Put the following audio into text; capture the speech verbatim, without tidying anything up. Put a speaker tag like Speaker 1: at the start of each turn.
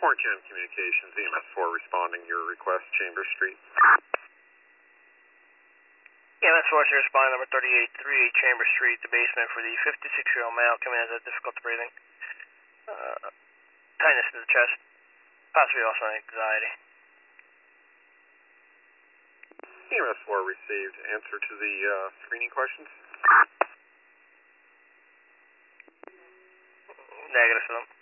Speaker 1: Jam Communications, E M S four responding to your request, Chambers Street.
Speaker 2: E M S four is responding number thirty-eight thirty-eight Chambers Street, the basement for the fifty-six-year-old male coming in as difficult breathing, uh, tightness in the chest, possibly also anxiety.
Speaker 1: E M S four received. Answer to the uh, screening questions?
Speaker 2: Negative for them.